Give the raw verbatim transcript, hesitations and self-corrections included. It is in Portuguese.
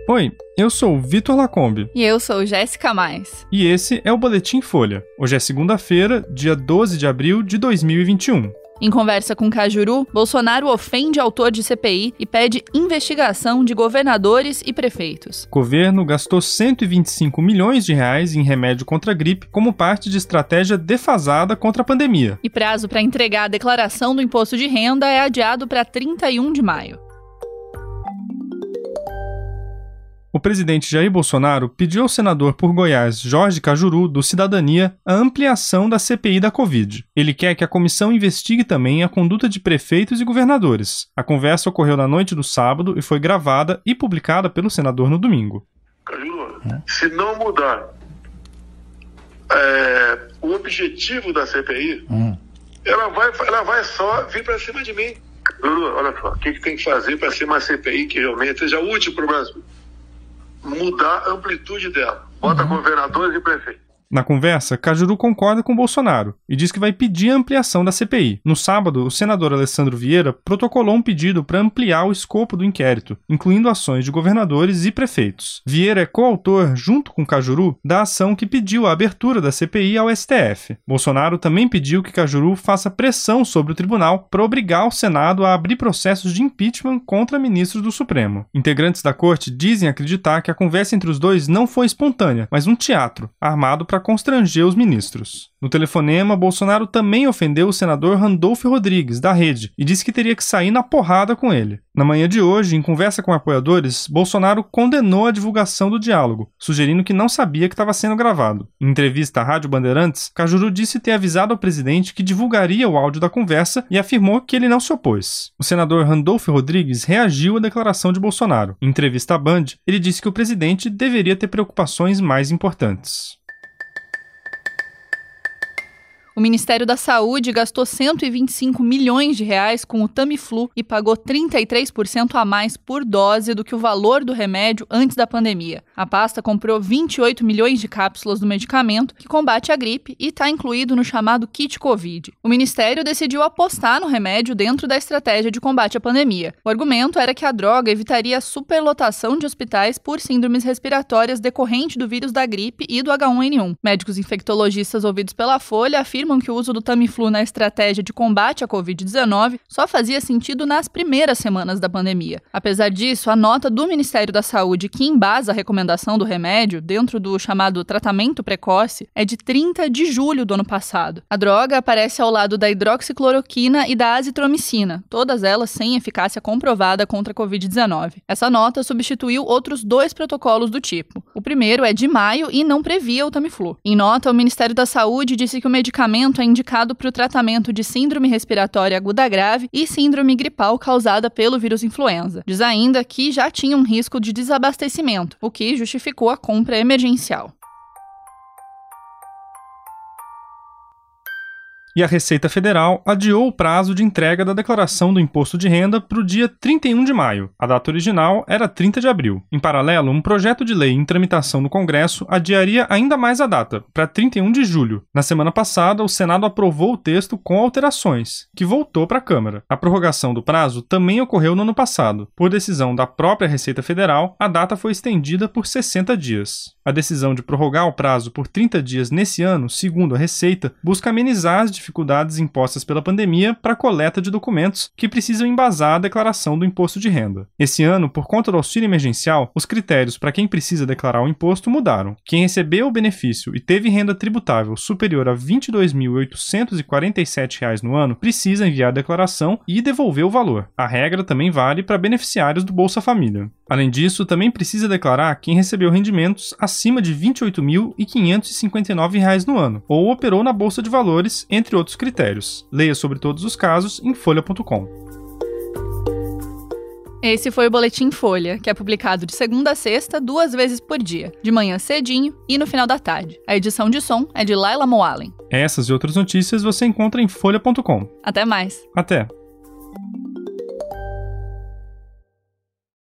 Oi, eu sou o Vitor Lacombe. E eu sou Jéssica Mais. E esse é o Boletim Folha. Hoje é segunda-feira, dia doze de abril de dois mil e vinte e um. Em conversa com Cajuru, Bolsonaro ofende autor de C P I e pede investigação de governadores e prefeitos. O governo gastou cento e vinte e cinco milhões de reais em remédio contra a gripe como parte de estratégia defasada contra a pandemia. E prazo para entregar a declaração do imposto de renda é adiado para trinta e um de maio. O presidente Jair Bolsonaro pediu ao senador por Goiás, Jorge Cajuru, do Cidadania, a ampliação da C P I da Covid. Ele quer que a comissão investigue também a conduta de prefeitos e governadores. A conversa ocorreu na noite do sábado e foi gravada e publicada pelo senador no domingo. Cajuru, se não mudar é, o objetivo da C P I, hum. ela, vai, ela vai só vir para cima de mim. Cajuru, olha só, o que, que tem que fazer para ser uma C P I que realmente seja útil para o Brasil? Mudar a amplitude dela. Bota uhum. governadores e prefeitos. Na conversa, Cajuru concorda com Bolsonaro e diz que vai pedir a ampliação da C P I. No sábado, o senador Alessandro Vieira protocolou um pedido para ampliar o escopo do inquérito, incluindo ações de governadores e prefeitos. Vieira é coautor, junto com Cajuru, da ação que pediu a abertura da C P I ao S T F. Bolsonaro também pediu que Cajuru faça pressão sobre o tribunal para obrigar o Senado a abrir processos de impeachment contra ministros do Supremo. Integrantes da corte dizem acreditar que a conversa entre os dois não foi espontânea, mas um teatro, armado para constranger os ministros. No telefonema, Bolsonaro também ofendeu o senador Randolfo Rodrigues, da Rede, e disse que teria que sair na porrada com ele. Na manhã de hoje, em conversa com apoiadores, Bolsonaro condenou a divulgação do diálogo, sugerindo que não sabia que estava sendo gravado. Em entrevista à Rádio Bandeirantes, Cajuru disse ter avisado ao presidente que divulgaria o áudio da conversa e afirmou que ele não se opôs. O senador Randolfo Rodrigues reagiu à declaração de Bolsonaro. Em entrevista à Band, ele disse que o presidente deveria ter preocupações mais importantes. O Ministério da Saúde gastou cento e vinte e cinco milhões de reais com o Tamiflu e pagou trinta e três por cento a mais por dose do que o valor do remédio antes da pandemia. A pasta comprou vinte e oito milhões de cápsulas do medicamento que combate a gripe e está incluído no chamado kit Covid. O Ministério decidiu apostar no remédio dentro da estratégia de combate à pandemia. O argumento era que a droga evitaria a superlotação de hospitais por síndromes respiratórias decorrente do vírus da gripe e do H um N um. Médicos infectologistas ouvidos pela Folha afirmam que o uso do Tamiflu na estratégia de combate à covid dezenove só fazia sentido nas primeiras semanas da pandemia. Apesar disso, a nota do Ministério da Saúde que embasa a recomendação do remédio dentro do chamado tratamento precoce é de trinta de julho do ano passado. A droga aparece ao lado da hidroxicloroquina e da azitromicina, todas elas sem eficácia comprovada contra a covid dezenove. Essa nota substituiu outros dois protocolos do tipo. O primeiro é de maio e não previa o Tamiflu. Em nota, o Ministério da Saúde disse que o medicamento é indicado para o tratamento de síndrome respiratória aguda grave e síndrome gripal causada pelo vírus influenza. Diz ainda que já tinha um risco de desabastecimento, o que justificou a compra emergencial. E a Receita Federal adiou o prazo de entrega da declaração do imposto de renda para o dia trinta e um de maio. A data original era trinta de abril. Em paralelo, um projeto de lei em tramitação no Congresso adiaria ainda mais a data, para trinta e um de julho. Na semana passada, o Senado aprovou o texto com alterações, que voltou para a Câmara. A prorrogação do prazo também ocorreu no ano passado. Por decisão da própria Receita Federal, a data foi estendida por sessenta dias. A decisão de prorrogar o prazo por trinta dias nesse ano, segundo a Receita, busca amenizar as dificuldades impostas pela pandemia para a coleta de documentos que precisam embasar a declaração do imposto de renda. Esse ano, por conta do auxílio emergencial, os critérios para quem precisa declarar o imposto mudaram. Quem recebeu o benefício e teve renda tributável superior a vinte e dois mil oitocentos e quarenta e sete reais no ano precisa enviar a declaração e devolver o valor. A regra também vale para beneficiários do Bolsa Família. Além disso, também precisa declarar quem recebeu rendimentos acima de vinte e oito mil quinhentos e cinquenta e nove reais no ano, ou operou na Bolsa de Valores, entre outros critérios. Leia sobre todos os casos em folha ponto com. Esse foi o Boletim Folha, que é publicado de segunda a sexta, duas vezes por dia, de manhã cedinho e no final da tarde. A edição de som é de Laila Moalen. Essas e outras notícias você encontra em folha ponto com. Até mais. Até.